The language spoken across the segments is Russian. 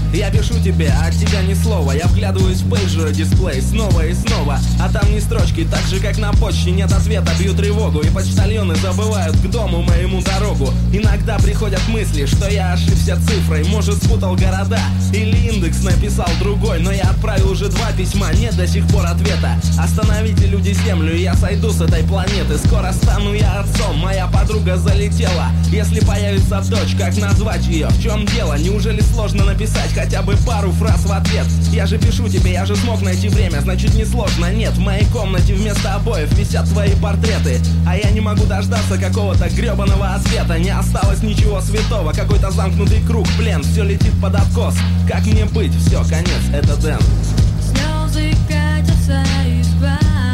Я пишу тебе, а от тебя ни слова. Я вглядываюсь в пейджер дисплей снова и снова, а там ни строчки, так же как на почте нет ответа. Бью тревогу, и почтальоны забывают к дому моему дорогу. Иногда приходят мысли, что я ошибся цифрой, может спутал города или индекс написал другой. Но я отправил уже 2 письма, нет до сих пор ответа. Остановите, люди, землю, и я сойду с этой планеты. Скоро стану я отцом, моя подруга залетела. Если появится дочь, как назвать ее? В чем дело? Неужели сложно написать хотя бы пару фраз в ответ? Я же пишу тебе, я же смог найти время, значит не сложно. Нет, в моей комнате вместо обоев висят твои портреты, а я не могу дождаться какого-то гребаного ответа. Не осталось ничего святого, какой-то замкнутый круг, плен, все летит под откос. Как мне быть? Все, конец, это Дэн. Слезы катятся из глаз,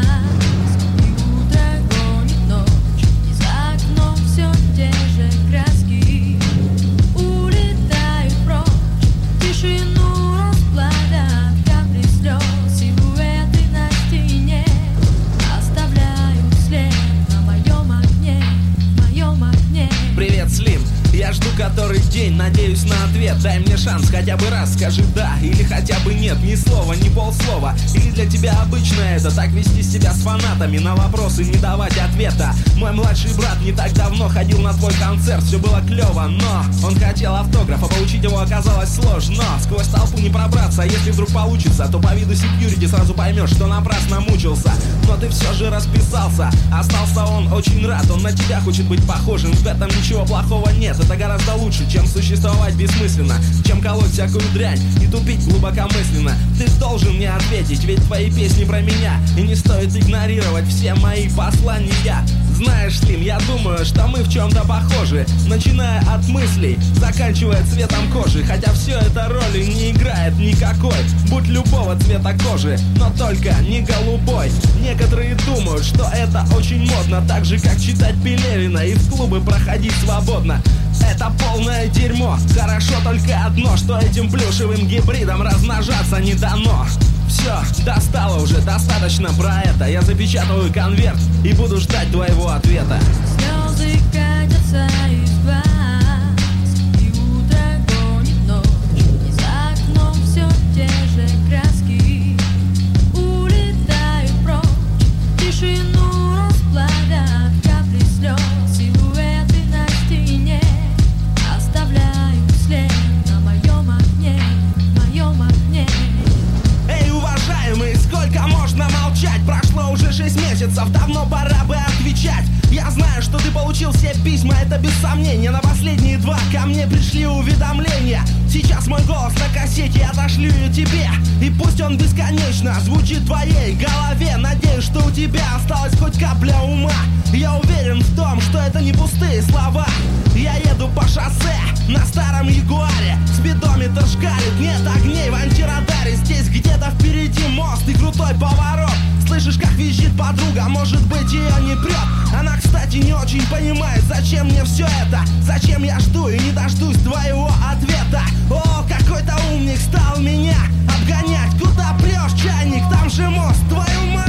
и утро гонит ночь, и за окном все те же краски улетают прочь. Тишину расплавят капли слез, силуэты на стене оставляют след на моем окне, моем окне. Привет, Слим. Я жду который день, надеюсь на ответ. Дай мне шанс, хотя бы раз скажи да или хотя бы нет. Ни слова, ни полслова. Или для тебя обычно это так вести себя с фанатами, на вопросы не давать ответа. Мой младший брат не так давно ходил на твой концерт. Все было клево, но он хотел автограф, а получить его оказалось сложно. Сквозь толпу не пробраться, а если вдруг получится, то по виду секьюрити сразу поймешь, что напрасно мучился. Но ты все же расписался, остался он очень рад. Он на тебя хочет быть похожим, в этом ничего плохого нет. Это гораздо лучше, чем существовать бессмысленно, чем колоть всякую дрянь и тупить глубокомысленно. Ты должен мне ответить, ведь твои песни про меня, и не стоит игнорировать все мои послания. Знаешь, Слим, я думаю, что мы в чем-то похожи, начиная от мыслей, заканчивая цветом кожи. Хотя все это роли не играет никакой, будь любого цвета кожи, но только не голубой. Некоторые думают, что это очень модно, так же как читать Пелевина и в клубы проходить свободно. Это полное дерьмо. Хорошо только одно, что этим плюшевым гибридом размножаться не дано. Все, достало уже, достаточно про это. Я запечатываю конверт и буду ждать твоего ответа. Слезы катятся из глаз, и утро гонит ночь, и за окном все те же краски улетают прочь. Тишину расплавят капли слез, силуэты на стене оставляют след на моем окне, моем окне. Эй, уважаемый, сколько можно молчать? Прошло уже 6 месяцев, давно пора бы отвечать. Я знаю, что ты получил все письма, это без сомнения. На последние 2 ко мне пришли уведомления. Сейчас мой голос на кассете, я отошлю ее тебе. И пусть он бесконечно звучит в твоей голове. Надеюсь, что у тебя осталась хоть капля ума. Я уверен в том, что это не пустые слова. Я еду по шоссе на старом Ягуаре. Спидометр шкалит, нет огней в антирадаре. Здесь где-то впереди мост и крутой поворот. Слышишь, как визжит подруга, может быть ее не прет. Она, кстати, не очень понимает, зачем мне все это. Зачем я жду и не дождусь твоего ответа. О, какой-то умник стал меня обгонять. Куда прешь, чайник, там же мост, твою мать.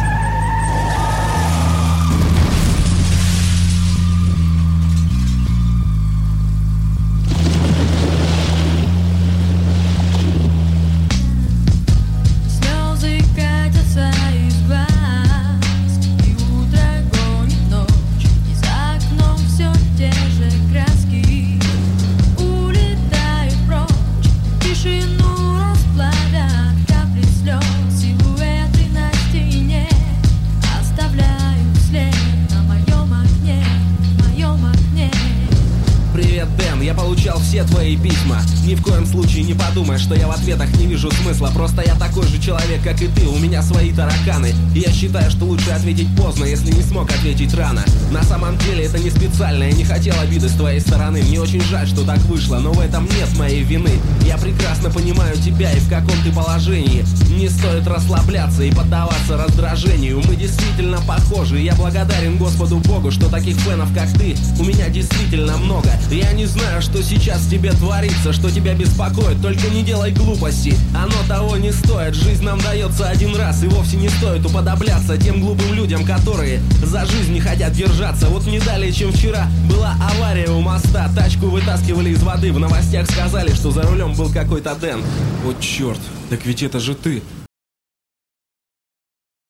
Слезы катятся из глаз, и утро гонит ночь, и за окном все те же краски улетают прочь. Тишину расплавят капли слез, силуэты на стене оставляют след на моем окне, моем окне. Привет, Дэн, я получал все твои письма. Ни в коем случае не подумай, что я в ответах не вижу смысла. Просто я такой же человек, как и ты, у меня свои тараканы. И я считаю, что лучше ответить поздно, если не смог ответить рано. На самом деле это не специально, я не хотел обиды с твоей стороны. Мне очень жаль, что так вышло, но в этом нет моей вины. Я прекрасно понимаю тебя и в каком ты положении. Не стоит расслабляться и поддаваться раздражению. Мы действительно похожи, я благодарен Господу Богу, что таких фенов, как ты, у меня действительно много. Я не знаю, знаю, что сейчас в тебе творится, что тебя беспокоит. Только не делай глупостей, оно того не стоит. Жизнь нам дается один раз, и вовсе не стоит уподобляться тем глупым людям, которые за жизнь не хотят держаться. Вот не далее, чем вчера, была авария у моста. Тачку вытаскивали из воды, в новостях сказали, что за рулем был какой-то Дэн. Вот черт, так ведь это же ты.